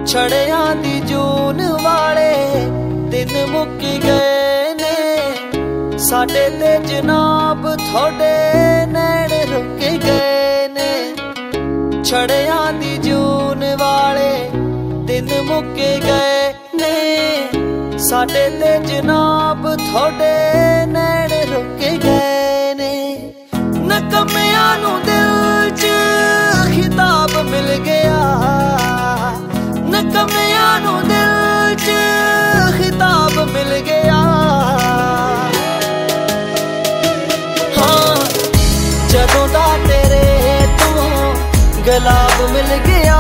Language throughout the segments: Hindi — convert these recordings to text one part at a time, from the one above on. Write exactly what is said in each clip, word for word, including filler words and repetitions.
छड़ियां दी जून वाले दिन मुक गए ने, साडे ते जनाब थोड़े नैन रुक गए ने। छड़ियां दी जून वाले दिन मुक गए ने, साडे ते जनाब थोड़े नैन रुक गए ने। नकमियां नू दिल च खिताब मिल गया, नकमियां नू दिल च खिताब मिल गया। हाँ जदों दा तेरे तो गुलाब मिल गया,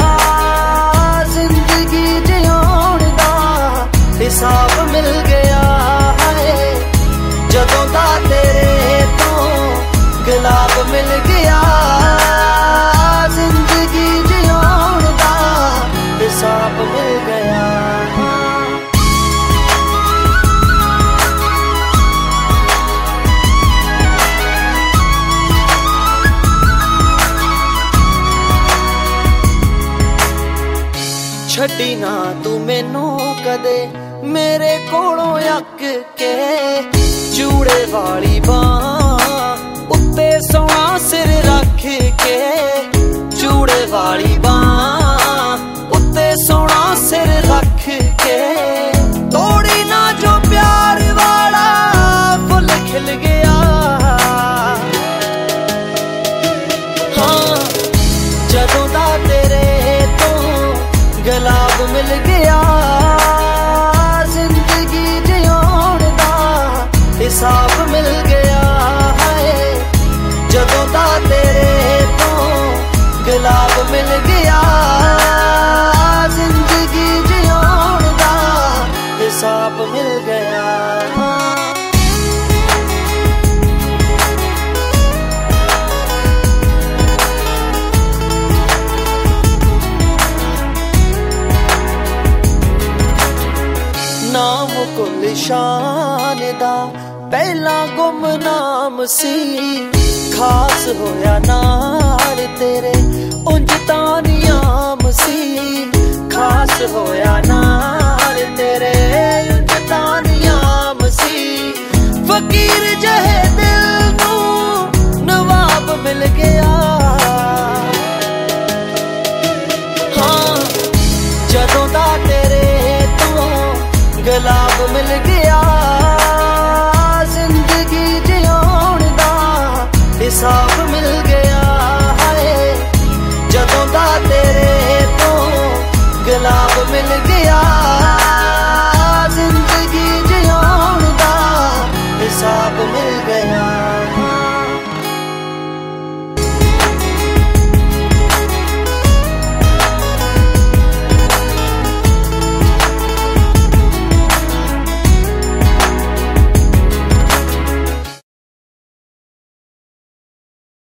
जिंदगी जिउण दा हिसाब मिल गया है। जदों दा तेरे तो गुलाब मिल गया, जिंदगी जिउण दा हिसाब मिल गया। छड्डी ना तू मैनू कदे मेरे कोलों अक के, चूड़े वाली बांह उत्ते सोना सिर रख के। चूड़े वाली बांह उत्ते सोना सिर रख के, तोड़ी ना जो प्यार वाला फुल खिल गया। हाँ जदों दा तेरे तो गुलाब मिल गया, जिंदगी जिउण दा हिसाब मिल गया है। जदों दा तेरे तो गुलाब मिल गया, जिंदगी जिउण दा हिसाब मिल गया। नाम कुल शान दा पहला गुमनाम सी, खास होया नाल तेरे उंज तां नियाम सी। खास होया नाल तेरे उंज तां नियाम सी, फकीर जहे दिल नू नवाब मिल गया। हाँ जदों दा तेरे तो गुलाब मिल गया,